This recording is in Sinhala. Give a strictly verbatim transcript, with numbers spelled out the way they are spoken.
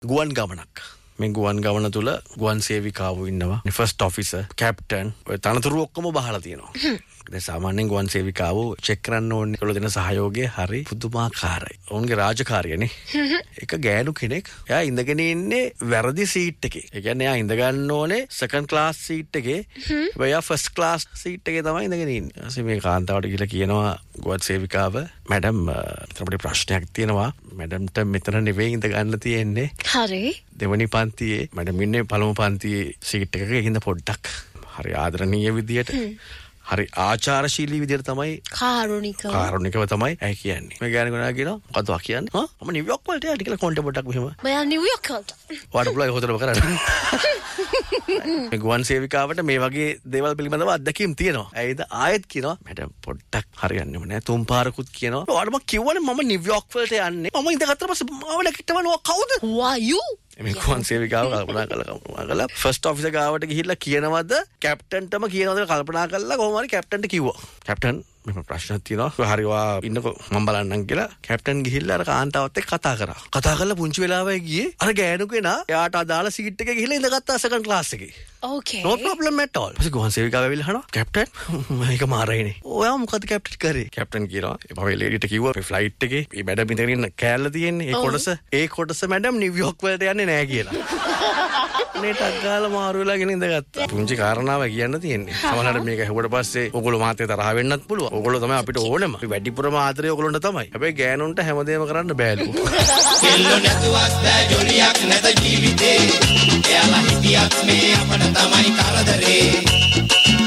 ගුවන් ගමනක්. මේ ගුවන් ගමන තුල ගුවන් සේවිකාවෝ ඉන්නවා. ෆස්ට් ඔෆිසර්, කැප්ටන්, ඔය තනතුරු ඔක්කොම බහලා තියෙනවා. දැන් සාමාන්‍යයෙන් ගුවන් සේවිකාවෝ චෙක් කරන්න ඕනේ. ඒගොල්ලෝ දෙන සහයෝගය හරි පුදුමාකාරයි. ඔවුන්ගේ රාජකාරියනේ. එක ගෑනු කෙනෙක්. එයා ඉඳගෙන ඉන්නේ වැරදි සීට් එකේ. ඒ කියන්නේ එයා ඉඳ ගන්න ඕනේ සෙකන්ඩ් ක්ලාස් සීට් එකේ. එයා ෆස්ට් ක්ලාස් සීට් එකේ තමයි ඉඳගෙන ඉන්නේ. ඊට මේ කාන්තාවට කියලා කියනවා ගුවන් සේවිකාව, "මැඩම්, අපිට ප්‍රශ්නයක් තියෙනවා. මැඩම්ට මෙතන නෙවෙයි ඉඳ ගන්න තියෙන්නේ." හරි. දෙවනි පන්තියේ මැඩම් ඉන්නේ පළමු පන්තියේ සීට් එකක. ඒකින්ද පොඩ්ඩක් හරි ආදරණීය විදියට හරි ආචාරශීලී විදියට තමයි කාරුණිකව කාරුණිකව තමයි ඇයි කියන්නේ. මේ ගෑණි ගොනා කියනවා මොකද්ද වා කියන්නේ? හා මම නිව්යෝක් වලට යන්න කියලා කොන්ටේ පොඩ්ඩක් මෙහෙම. මම නිව්යෝක් වලට. වාට පුළුවන් හොතලම කරන්න. මේ ගුවන් සේවිකාවට මේ වගේ දේවල් පිළිබඳව අත්දැකීම් තියෙනවා. ඇයිද ආයෙත් කියනවා මැඩම් පොඩ්ඩක් හරියන්නේම නෑ. තුන් පාරකුත් කියනවා. වාට මම කිව්වනේ මම නිව්යෝක් වලට යන්නේ. මම ඉඳගත්තට පස්සේ මාව නැගිටවනවා කවුද? Why you? මේ ගුවන් සේවිකාව කල්පනා කළා කල්පනා කළා ෆස්ට් ඔෆිසර් ගාවට ගිහිල්ලා කියනවද කැප්ටන්ටම කියනවද කල්පනා කළා කොහොම හරි කැප්ටන්ට කිව්වා. කැප්ටන් මෙහෙම ප්‍රශ්නක් තියෙනවා. හරිවා ඉන්නකෝ මම බලන්නම් කියලා කැප්ටන් ගිහිල්ලා අර කාන්තාවත් එක්ක කතා කරා. කතා කරලා පුංචි වෙලාවයි ගියේ අර ගෑනු කෙනා එයාට අදාළ සීට් එකේ ගිහිල්ලා ඉඳගත්තා සෙකන්ඩ් ක්ලාස් එකේ. Okay. No problem at all. ඊපස්සේ ගුවන් සේවිකාව ඇවිල්ලා අහනවා කැප්ටන් මේක මාරයිනේ. ඔයා මොකද කැප්ටන් කරේ? කැප්ටන් කියනවා මම ලේඩිට කිව්වා මේ ෆ්ලයිට් එකේ මේ මැඩම් ඉඳගෙන ඉන්න කෑල්ල තියෙන්නේ ඒ කොටස ඒ කොටස මැඩම් නිව්යෝක් වලට යන්නේ නෑ කියලා. නේටක් ගාලා මාරු වෙලා ගෙන ඉඳගත්තා. පුංචි කාරණාව කියන්න තියෙන්නේ. සමහරවිට මේක ඇහුවට පස්සේ ඕගොල්ලෝ මාත් එක්ක තරහ වෙන්නත් පුළුවන්. ඕගොල්ලෝ තමයි අපිට ඕනෙම. අපි වැඩිපුරම ආදරේ ඕගොල්ලන්ට තමයි. හැබැයි ගෑනුන්ට හැමදේම කරන්න බෑලු. එල්ලෝ නැතුවත් බෑ ජොලියක් නැත ජීවිතේ. එයාලා හිටියත් මේ අපට තමයි කරදරේ.